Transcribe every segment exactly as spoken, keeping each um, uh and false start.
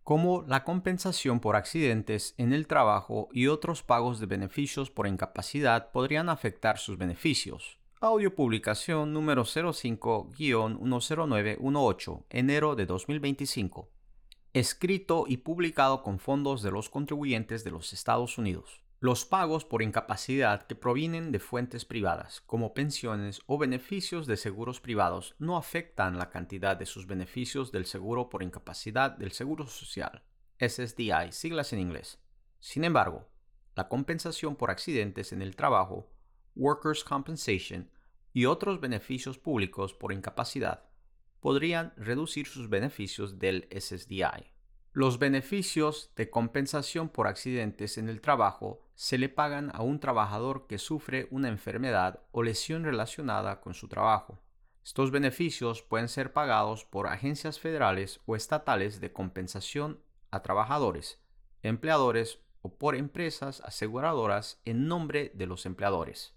como la compensación por accidentes en el trabajo y otros pagos de beneficios por incapacidad podrían afectar sus beneficios. Audio publicación número cero cinco guion uno cero nueve uno ocho, enero de dos mil veinticinco. Escrito y publicado con fondos de los contribuyentes de los Estados Unidos. Los pagos por incapacidad que provienen de fuentes privadas, como pensiones o beneficios de seguros privados, no afectan la cantidad de sus beneficios del seguro por incapacidad del Seguro Social, S S D I, siglas en inglés. Sin embargo, la compensación por accidentes en el trabajo, Workers' Compensation, y otros beneficios públicos por incapacidad podrían reducir sus beneficios del S S D I. Los beneficios de compensación por accidentes en el trabajo se le pagan a un trabajador que sufre una enfermedad o lesión relacionada con su trabajo. Estos beneficios pueden ser pagados por agencias federales o estatales de compensación a trabajadores, empleadores o por empresas aseguradoras en nombre de los empleadores.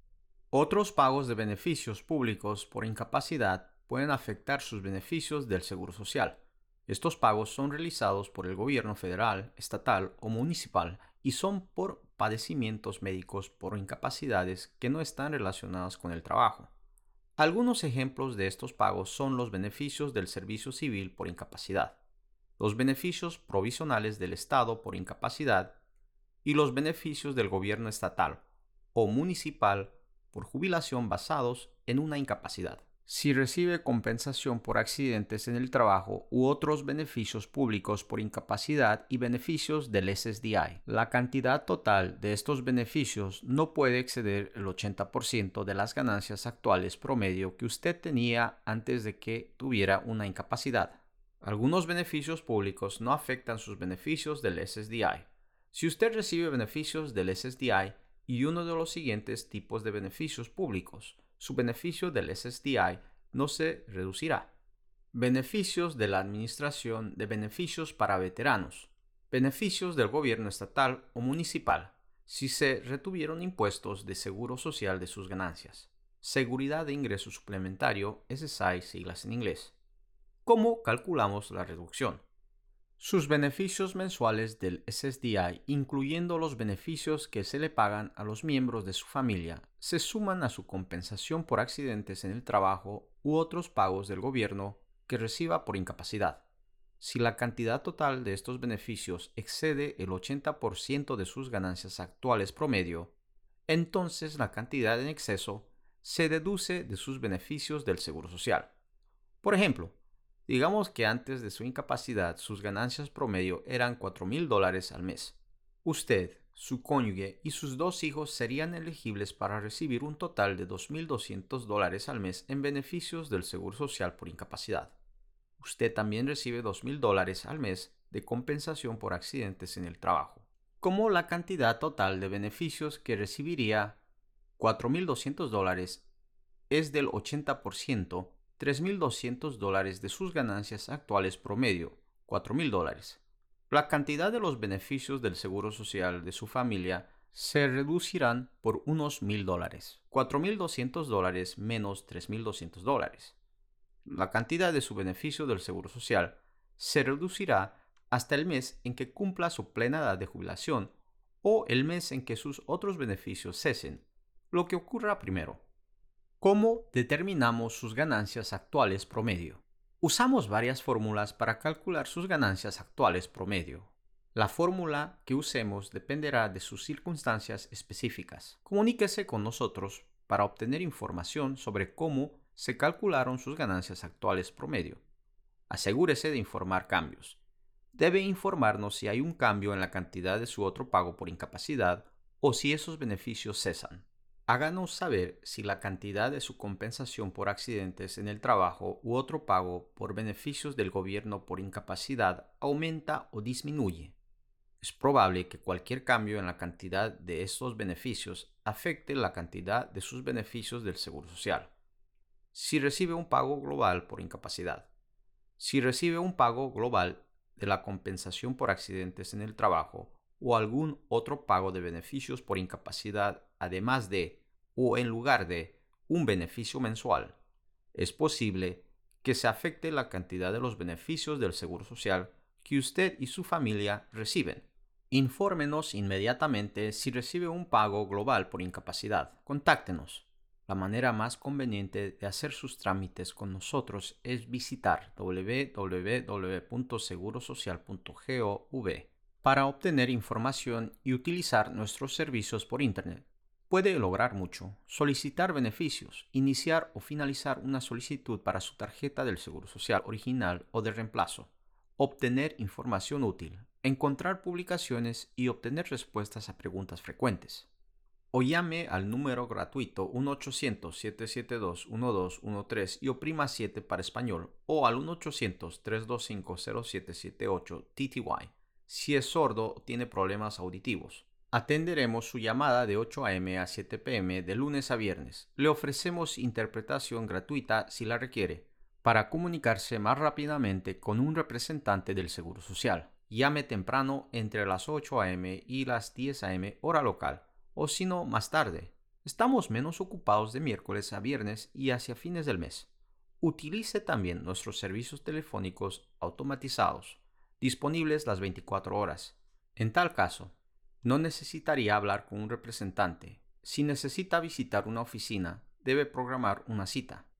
Otros pagos de beneficios públicos por incapacidad pueden afectar sus beneficios del Seguro Social. Estos pagos son realizados por el gobierno federal, estatal o municipal y son por padecimientos médicos por incapacidades que no están relacionadas con el trabajo. Algunos ejemplos de estos pagos son los beneficios del servicio civil por incapacidad, los beneficios provisionales del Estado por incapacidad y los beneficios del gobierno estatal o municipal por jubilación basados en una incapacidad. Si recibe compensación por accidentes en el trabajo u otros beneficios públicos por incapacidad y beneficios del S S D I, la cantidad total de estos beneficios no puede exceder el ochenta por ciento de las ganancias actuales promedio que usted tenía antes de que tuviera una incapacidad. Algunos beneficios públicos no afectan sus beneficios del S S D I. Si usted recibe beneficios del S S D I y uno de los siguientes tipos de beneficios públicos, su beneficio del S S D I no se reducirá. Beneficios de la Administración de Beneficios para Veteranos. Beneficios del gobierno estatal o municipal, si se retuvieron impuestos de seguro social de sus ganancias. Seguridad de ingreso suplementario, S S I, siglas en inglés. ¿Cómo calculamos la reducción? Sus beneficios mensuales del S S D I, incluyendo los beneficios que se le pagan a los miembros de su familia, se suman a su compensación por accidentes en el trabajo u otros pagos del gobierno que reciba por incapacidad. Si la cantidad total de estos beneficios excede el ochenta por ciento de sus ganancias actuales promedio, entonces la cantidad en exceso se deduce de sus beneficios del Seguro Social. Por ejemplo, digamos que antes de su incapacidad sus ganancias promedio eran cuatro mil dólares al mes. Usted, su cónyuge y sus dos hijos serían elegibles para recibir un total de dos mil doscientos dólares al mes en beneficios del Seguro Social por incapacidad. Usted también recibe dos mil dólares al mes de compensación por accidentes en el trabajo. Como la cantidad total de beneficios que recibiría, cuatro mil doscientos dólares, es del ochenta por ciento, tres mil doscientos dólares de sus ganancias actuales promedio, cuatro mil dólares. La cantidad de los beneficios del Seguro Social de su familia se reducirán por unos mil dólares, cuatro mil doscientos dólares menos tres mil doscientos dólares. La cantidad de su beneficio del Seguro Social se reducirá hasta el mes en que cumpla su plena edad de jubilación o el mes en que sus otros beneficios cesen, lo que ocurra primero. ¿Cómo determinamos sus ganancias actuales promedio? Usamos varias fórmulas para calcular sus ganancias actuales promedio. La fórmula que usemos dependerá de sus circunstancias específicas. Comuníquese con nosotros para obtener información sobre cómo se calcularon sus ganancias actuales promedio. Asegúrese de informar cambios. Debe informarnos si hay un cambio en la cantidad de su otro pago por incapacidad o si esos beneficios cesan. Háganos saber si la cantidad de su compensación por accidentes en el trabajo u otro pago por beneficios del gobierno por incapacidad aumenta o disminuye. Es probable que cualquier cambio en la cantidad de estos beneficios afecte la cantidad de sus beneficios del Seguro Social. Si recibe un pago global por incapacidad. Si recibe un pago global de la compensación por accidentes en el trabajo o algún otro pago de beneficios por incapacidad además de o en lugar de un beneficio mensual, es posible que se afecte la cantidad de los beneficios del Seguro Social que usted y su familia reciben. Infórmenos inmediatamente si recibe un pago global por incapacidad. Contáctenos. La manera más conveniente de hacer sus trámites con nosotros es visitar doble u doble u doble u punto seguro social punto gov para obtener información y utilizar nuestros servicios por Internet. Puede lograr mucho: solicitar beneficios, iniciar o finalizar una solicitud para su tarjeta del Seguro Social original o de reemplazo, obtener información útil, encontrar publicaciones y obtener respuestas a preguntas frecuentes. O llame al número gratuito uno ochocientos, siete siete dos, uno dos uno tres y oprima siete para español, o al uno ochocientos, tres dos cinco, cero siete siete ocho T T Y si es sordo o tiene problemas auditivos. Atenderemos su llamada de ocho a eme a siete pe eme de lunes a viernes. Le ofrecemos interpretación gratuita si la requiere, para comunicarse más rápidamente con un representante del Seguro Social. Llame temprano entre las ocho a eme y las diez a eme hora local, o si no, más tarde. Estamos menos ocupados de miércoles a viernes y hacia fines del mes. Utilice también nuestros servicios telefónicos automatizados, disponibles las veinticuatro horas. En tal caso, no necesitaría hablar con un representante. Si necesita visitar una oficina, debe programar una cita.